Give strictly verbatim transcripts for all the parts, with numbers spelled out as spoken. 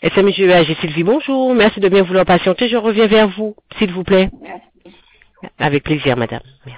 S M G E A G Sylvie, bonjour. Merci de bien vouloir patienter. Je reviens vers vous, s'il vous plaît. Merci. Avec plaisir, madame. Merci.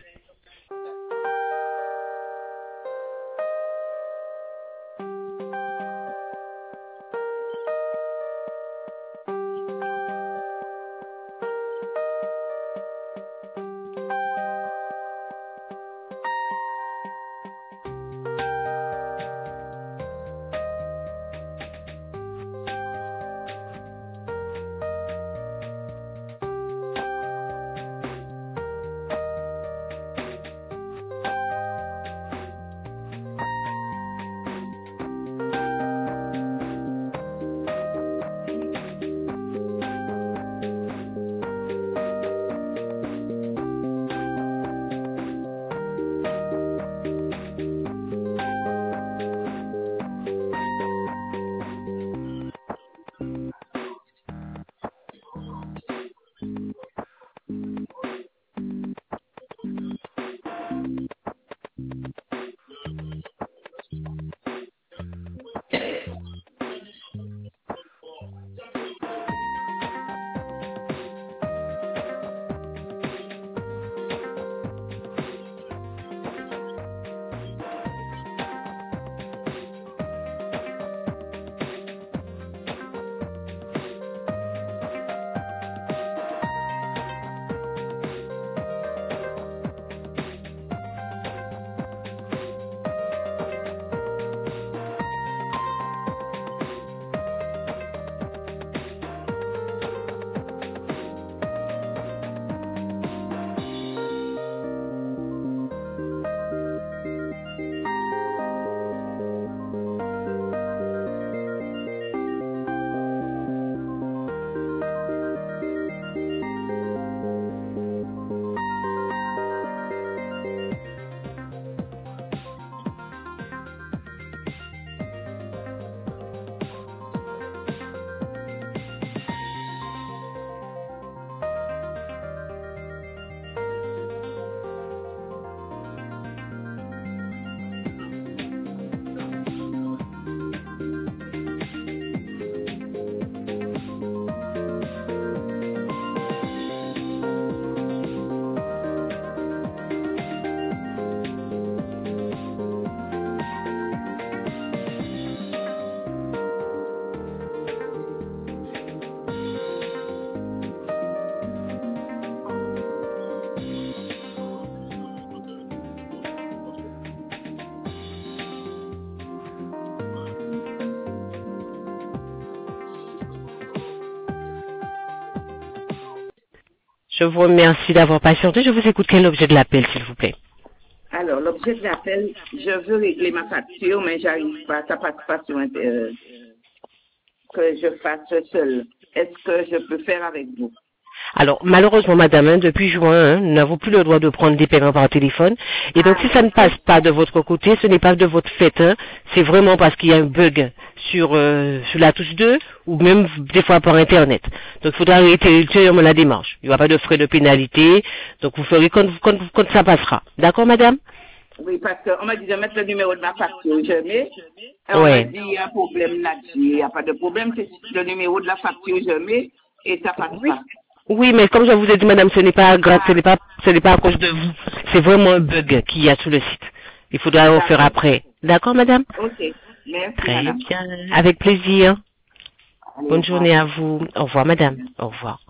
Je vous remercie d'avoir patienté. Je vous écoute. Quel est l'objet de l'appel, s'il vous plaît? Alors, l'objet de l'appel, je veux régler ma facture, mais j'arrive pas, ça passe pas sur euh, que je fasse seul. Est-ce que je peux faire avec vous? Alors, malheureusement, madame, hein, depuis juin, hein, nous n'avons plus le droit de prendre des paiements par téléphone. Et donc, Ah, si ça ne passe pas de votre côté, ce n'est pas de votre fait. Hein. C'est vraiment parce qu'il y a un bug sur, euh, sur la touche deux ou même des fois par Internet. Donc, il faudra arrêter ultérieurement la démarche. Il n'y aura pas de frais de pénalité. Donc, vous ferez quand, quand, quand ça passera. D'accord, madame? Oui, parce qu'on m'a dit de mettre le numéro de ma facture, je mets. Et on Ouais. m'a dit, il y a un problème là-dessus. Il n'y a pas de problème, c'est le numéro de la facture, je mets, et ça passe Oui. pas. Oui, mais comme je vous ai dit, madame, ce n'est pas grave, ce Ah, n'est pas, ce n'est pas à cause de vous. C'est vraiment un bug qu'il y a sur le site. Il faudra en faire d'accord. après. D'accord, madame? Ok. Merci, Très madame. bien. Avec plaisir. Allez, au Bonne revoir. journée à vous. Au revoir, madame. Au revoir.